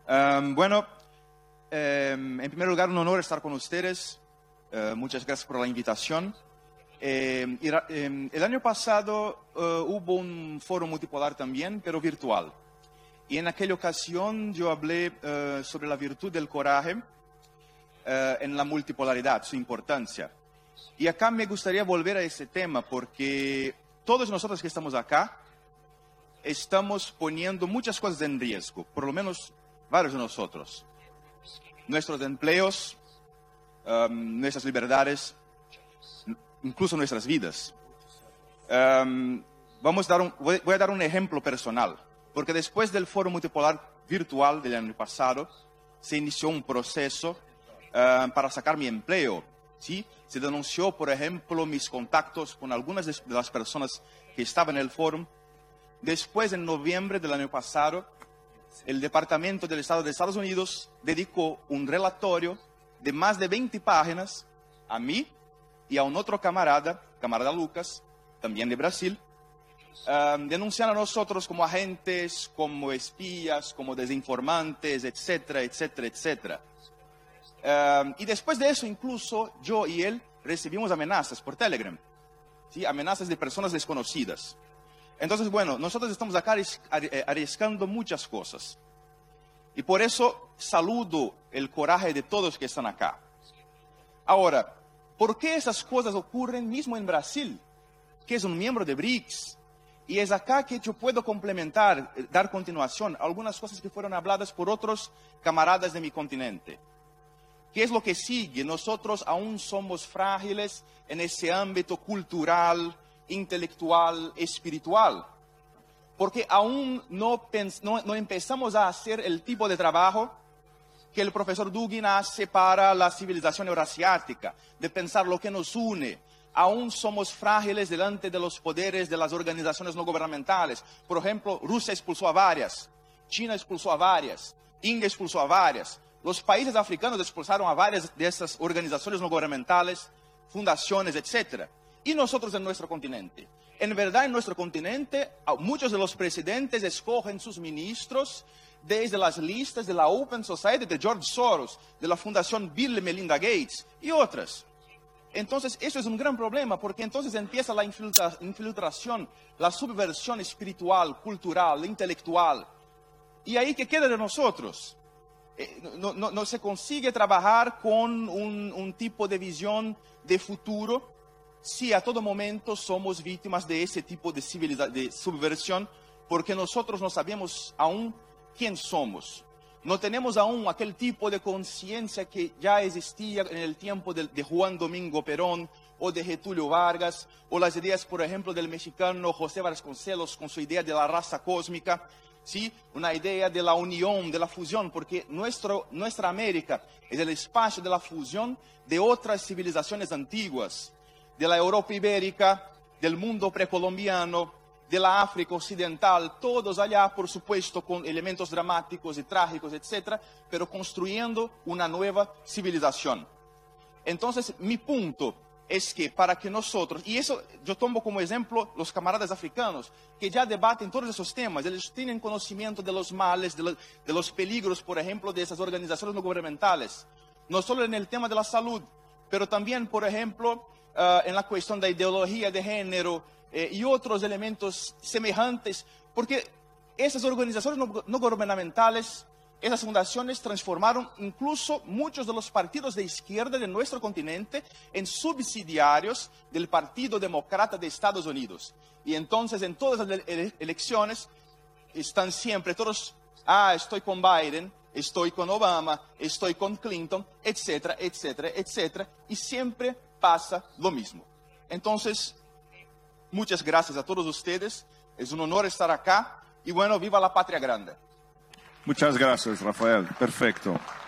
Bueno, en primer lugar, un honor estar con ustedes. Muchas gracias por la invitación. El año pasado hubo un foro multipolar también, pero virtual. Y en aquella ocasión yo hablé sobre la virtud del coraje en la multipolaridad, su importancia. Y acá me gustaría volver a ese tema porque todos nosotros que estamos acá estamos poniendo muchas cosas en riesgo, por lo menos varios de nosotros. Nuestros empleos, nuestras libertades, incluso nuestras vidas. Voy a dar un ejemplo personal, porque después del foro multipolar virtual del año pasado, se inició un proceso para sacar mi empleo. ¿Sí? Se denunció, por ejemplo, mis contactos con algunas de las personas que estaban en el foro. Después, en noviembre del año pasado, el Departamento del Estado de Estados Unidos dedicó un relatorio de más de 20 páginas a mí y a un otro camarada Lucas, también de Brasil, denunciando a nosotros como agentes, como espías, como desinformantes, etcétera, etcétera, etcétera. Y después de eso, incluso yo y él recibimos amenazas por Telegram, ¿sí? Amenazas de personas desconocidas. Entonces, bueno, nosotros estamos acá arriesgando muchas cosas. Y por eso saludo el coraje de todos que están acá. Ahora, ¿por qué esas cosas ocurren mismo en Brasil, que es un miembro de BRICS? Y es acá que yo puedo complementar, dar continuación a algunas cosas que fueron habladas por otros camaradas de mi continente. ¿Qué es lo que sigue? Nosotros aún somos frágiles en ese ámbito cultural, intelectual, espiritual. Porque aún no empezamos a hacer el tipo de trabajo que el profesor Dugin hace para la civilización eurasiática, de pensar lo que nos une. Aún somos frágiles delante de los poderes de las organizaciones no gubernamentales. Por ejemplo, Rusia expulsó a varias, China expulsó a varias, India expulsó a varias. Los países africanos expulsaron a varias de esas organizaciones no gubernamentales, fundaciones, etc. Y nosotros en nuestro continente. En verdad, en nuestro continente, muchos de los presidentes escogen sus ministros desde las listas de la Open Society de George Soros, de la Fundación Bill y Melinda Gates y otras. Entonces, eso es un gran problema, porque entonces empieza la infiltración, la subversión espiritual, cultural, intelectual. ¿Y ahí qué queda de nosotros? No se consigue trabajar con un tipo de visión de futuro si a todo momento somos víctimas de ese tipo de subversión, porque nosotros no sabemos aún quién somos. No tenemos aún aquel tipo de conciencia que ya existía en el tiempo de Juan Domingo Perón o de Getúlio Vargas, o las ideas, por ejemplo, del mexicano José Vasconcelos con su idea de la raza cósmica. ¿Sí? Una idea de la unión, de la fusión, porque nuestra América es el espacio de la fusión de otras civilizaciones antiguas, de la Europa ibérica, del mundo precolombiano, de la África occidental, todos allá, por supuesto, con elementos dramáticos y trágicos, etc., pero construyendo una nueva civilización. Entonces, mi punto es que para que nosotros, y eso yo tomo como ejemplo los camaradas africanos, que ya debaten todos esos temas, ellos tienen conocimiento de los males, de los peligros, por ejemplo, de esas organizaciones no gubernamentales, no solo en el tema de la salud, pero también, por ejemplo, en la cuestión de ideología de género y otros elementos semejantes, porque esas organizaciones no gubernamentales, esas fundaciones transformaron incluso muchos de los partidos de izquierda de nuestro continente en subsidiarios del Partido Demócrata de Estados Unidos. Y entonces en todas las elecciones están siempre todos, estoy con Biden, estoy con Obama, estoy con Clinton, etcétera, etcétera, etcétera. Y siempre pasa lo mismo. Entonces, muchas gracias a todos ustedes. Es un honor estar acá. Y bueno, viva la patria grande. Muchas gracias, Rafael. Perfecto.